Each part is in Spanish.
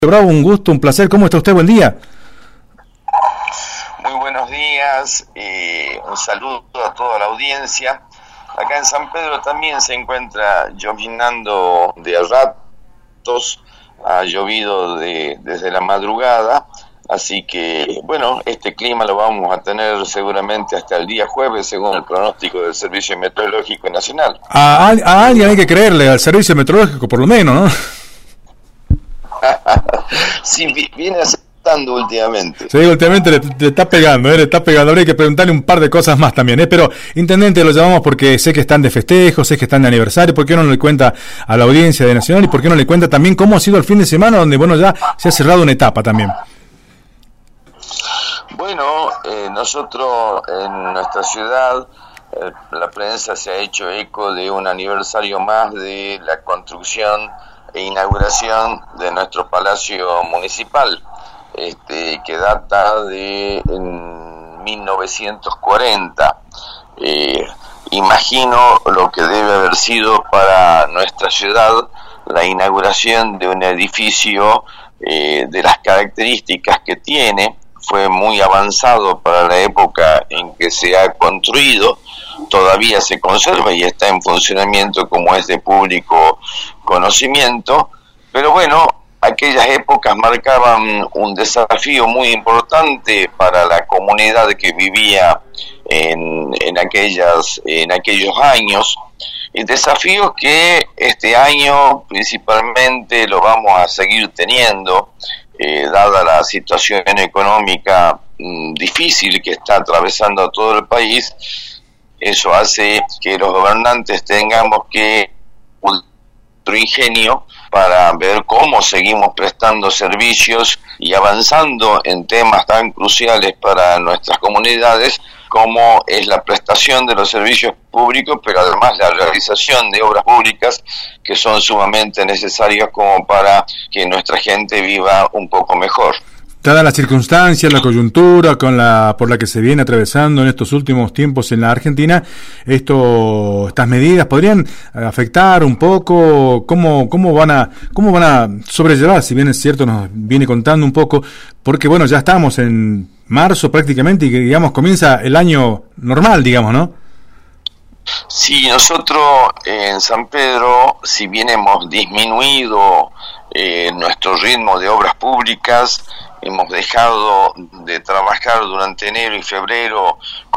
Bravo, un gusto, un placer. ¿Cómo está usted? Buen día. Muy buenos días, un saludo a toda la audiencia. Acá en San Pedro también se encuentra llovinando de a ratos, ha llovido desde la madrugada, así que bueno, este clima lo vamos a tener seguramente hasta el día jueves, según el pronóstico del Servicio Meteorológico Nacional. A alguien hay que creerle, al Servicio Meteorológico por lo menos, ¿no? Sí, viene aceptando últimamente. Sí, últimamente le está pegando, le está pegando. Habría que preguntarle un par de cosas más también, Pero, intendente, lo llamamos porque sé que están de festejo, sé que están de aniversario. ¿Por qué no le cuenta a la audiencia de Nacional y por qué no le cuenta también cómo ha sido el fin de semana, donde, bueno, ya se ha cerrado una etapa también? Bueno, nosotros en nuestra ciudad, la prensa se ha hecho eco de un aniversario más de la construcción e inauguración de nuestro Palacio Municipal, que data de 1940. Imagino lo que debe haber sido para nuestra ciudad la inauguración de un edificio de las características que tiene. Fue muy avanzado para la época en que se ha construido, todavía se conserva y está en funcionamiento como es de público conocimiento, pero bueno, aquellas épocas marcaban un desafío muy importante para la comunidad que vivía en aquellos años, y desafíos que este año principalmente lo vamos a seguir teniendo, dada la situación económica difícil que está atravesando a todo el país. Eso hace que los gobernantes tengamos que nuestro ingenio para ver cómo seguimos prestando servicios y avanzando en temas tan cruciales para nuestras comunidades como es la prestación de los servicios públicos, pero además la realización de obras públicas que son sumamente necesarias como para que nuestra gente viva un poco mejor. Dadas las circunstancias, la coyuntura por la que se viene atravesando en estos últimos tiempos en la Argentina, estas medidas podrían afectar un poco cómo van a sobrellevar, si bien es cierto, nos viene contando un poco, porque bueno, ya estamos en marzo prácticamente y digamos comienza el año normal, digamos, ¿no? Sí, nosotros en San Pedro, si bien hemos disminuido nuestro ritmo de obras públicas, hemos dejado de trabajar durante enero y febrero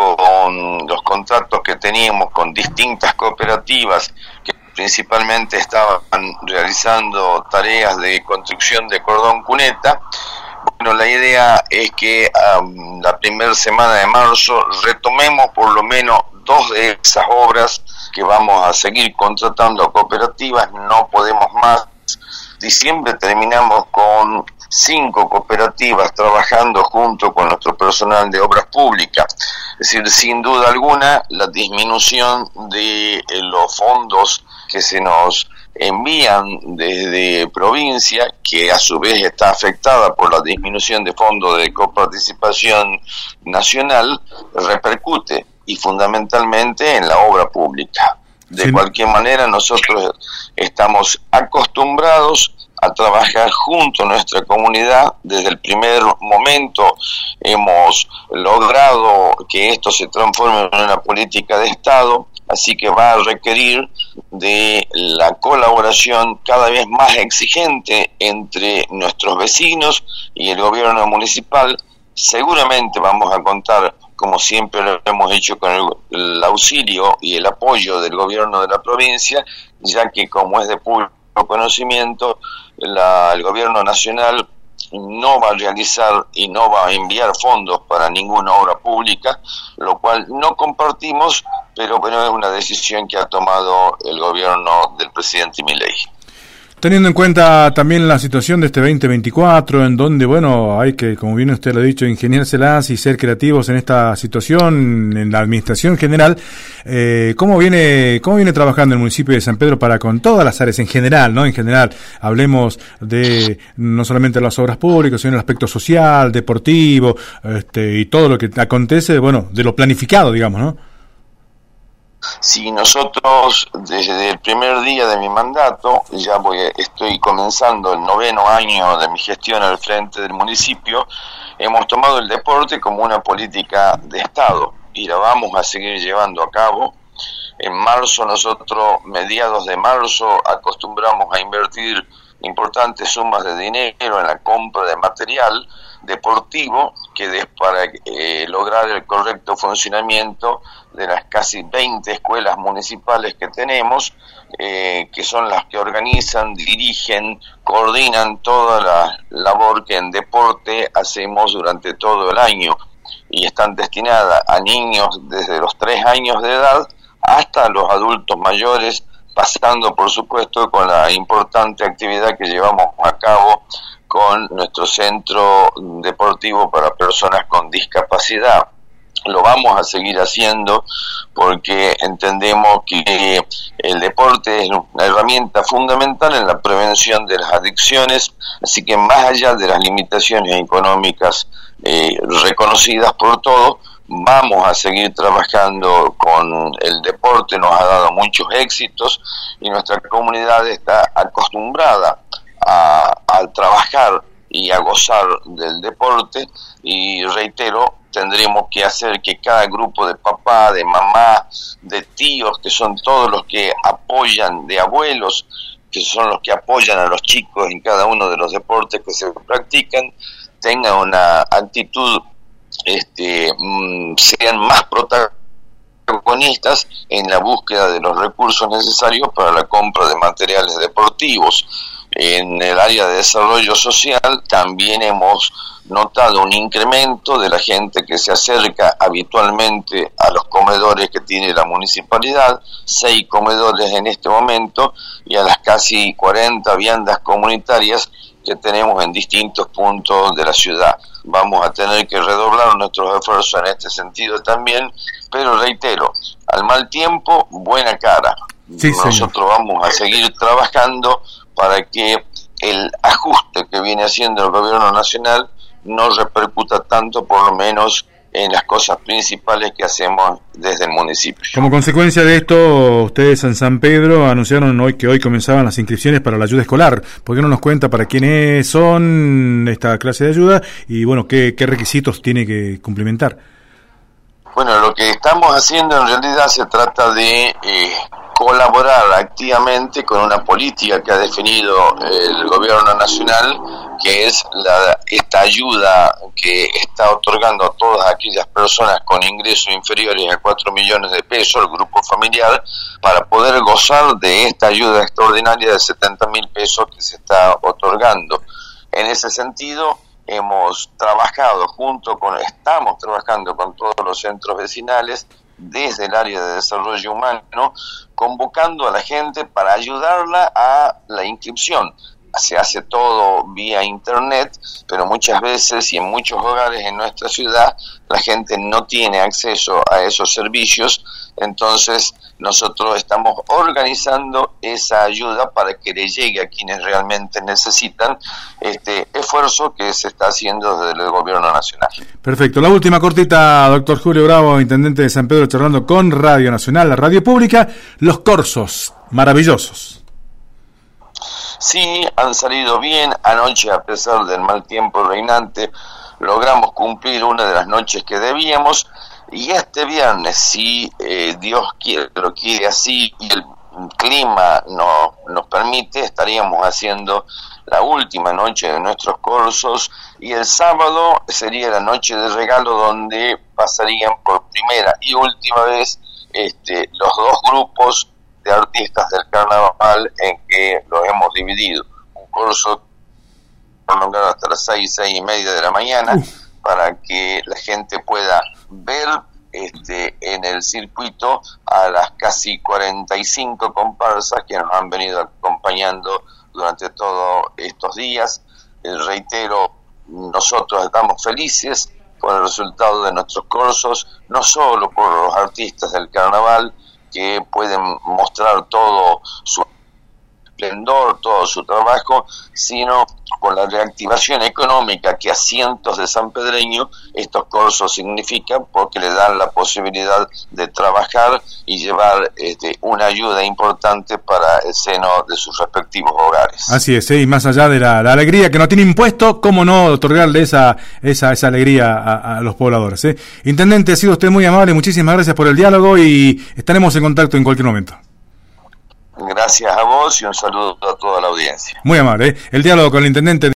con los contratos que teníamos con distintas cooperativas que principalmente estaban realizando tareas de construcción de cordón cuneta. Bueno, la idea es que la primera semana de marzo retomemos por lo menos 2 de esas obras que vamos a seguir contratando a cooperativas. No podemos más. Diciembre terminamos con 5 cooperativas trabajando junto con nuestro personal de obras públicas. Es decir, sin duda alguna, la disminución de los fondos que se nos envían desde provincia, que a su vez está afectada por la disminución de fondos de coparticipación nacional, repercute y fundamentalmente en la obra pública. De cualquier manera, nosotros estamos acostumbrados a trabajar junto a nuestra comunidad. Desde el primer momento hemos logrado que esto se transforme en una política de Estado, así que va a requerir de la colaboración cada vez más exigente entre nuestros vecinos y el gobierno municipal. Seguramente vamos a contar, como siempre lo hemos hecho, con el auxilio y el apoyo del gobierno de la provincia, ya que como es de público conocimiento, el gobierno nacional no va a realizar y no va a enviar fondos para ninguna obra pública, lo cual no compartimos, pero bueno, es una decisión que ha tomado el gobierno del presidente Milei. Teniendo en cuenta también la situación de este 2024, en donde, bueno, hay que, como bien usted lo ha dicho, ingeniárselas y ser creativos en esta situación, en la administración general, ¿cómo viene trabajando el municipio de San Pedro para con todas las áreas en general, ¿no? En general, hablemos de no solamente las obras públicas, sino el aspecto social, deportivo, y todo lo que acontece, bueno, de lo planificado, digamos, ¿no? Si nosotros desde el primer día de mi mandato, estoy comenzando el 9º año de mi gestión al frente del municipio, hemos tomado el deporte como una política de Estado y la vamos a seguir llevando a cabo. En marzo nosotros, mediados de marzo, acostumbramos a invertir importantes sumas de dinero en la compra de material deportivo que es para lograr el correcto funcionamiento de las casi 20 escuelas municipales que tenemos, que son las que organizan, dirigen, coordinan toda la labor que en deporte hacemos durante todo el año y están destinadas a niños desde los 3 años de edad hasta los adultos mayores, pasando por supuesto con la importante actividad que llevamos a cabo con nuestro centro deportivo para personas con discapacidad. Lo vamos a seguir haciendo porque entendemos que el deporte es una herramienta fundamental en la prevención de las adicciones, así que más allá de las limitaciones económicas reconocidas por todos, vamos a seguir trabajando con el deporte. Nos ha dado muchos éxitos y nuestra comunidad está acostumbrada a trabajar y a gozar del deporte, y reitero, tendremos que hacer que cada grupo de papá, de mamá, de tíos, que son todos los que apoyan, de abuelos, que son los que apoyan a los chicos en cada uno de los deportes que se practican, tengan una actitud, sean más protagonistas en la búsqueda de los recursos necesarios para la compra de materiales deportivos. En el área de desarrollo social también hemos notado un incremento de la gente que se acerca habitualmente a los comedores que tiene la municipalidad, 6 comedores en este momento, y a las casi 40 viandas comunitarias que tenemos en distintos puntos de la ciudad. Vamos a tener que redoblar nuestros esfuerzos en este sentido también, pero reitero, al mal tiempo, buena cara. Sí, nosotros vamos a seguir trabajando para que el ajuste que viene haciendo el gobierno nacional no repercuta tanto, por lo menos en las cosas principales que hacemos desde el municipio. Como consecuencia de esto, ustedes en San Pedro anunciaron hoy que hoy comenzaban las inscripciones para la ayuda escolar. ¿Por qué no nos cuenta para quiénes son esta clase de ayuda y bueno, qué requisitos tiene que cumplimentar? Bueno, lo que estamos haciendo en realidad se trata de colaborar activamente con una política que ha definido el gobierno nacional, que es esta ayuda que está otorgando a todas aquellas personas con ingresos inferiores a 4 millones de pesos, el grupo familiar, para poder gozar de esta ayuda extraordinaria de 70.000 pesos que se está otorgando. En ese sentido, estamos trabajando con todos los centros vecinales desde el área de desarrollo humano, convocando a la gente para ayudarla a la inscripción. Se hace todo vía internet, pero muchas veces y en muchos hogares en nuestra ciudad la gente no tiene acceso a esos servicios, entonces nosotros estamos organizando esa ayuda para que le llegue a quienes realmente necesitan este esfuerzo que se está haciendo desde el gobierno nacional. Perfecto. La última cortita, doctor Julio Bravo, intendente de San Pedro, charlando con Radio Nacional, la radio pública. Los corsos, maravillosos. Sí, han salido bien. Anoche, a pesar del mal tiempo reinante, logramos cumplir una de las noches que debíamos, y este viernes, si Dios lo quiere así y el clima nos permite, estaríamos haciendo la última noche de nuestros corsos, y el sábado sería la noche de regalo, donde pasarían por primera y última vez los dos grupos de artistas del carnaval en que los hemos dividido. Un corso prolongado hasta las 6:30 de la mañana, para que la gente pueda ver en el circuito a las casi 45 comparsas que nos han venido acompañando durante todos estos días. Reitero, nosotros estamos felices por el resultado de nuestros corsos, no solo por los artistas del carnaval, que pueden mostrar todo su esplendor todo su trabajo, sino con la reactivación económica que a cientos de sanpedreños estos cursos significan, porque le dan la posibilidad de trabajar y llevar una ayuda importante para el seno de sus respectivos hogares. Así es, y más allá de la alegría que no tiene impuesto, ¿cómo no otorgarle esa alegría a los pobladores? Intendente, ha sido usted muy amable, muchísimas gracias por el diálogo y estaremos en contacto en cualquier momento. Gracias a vos y un saludo a toda la audiencia. Muy amable, el diálogo con el intendente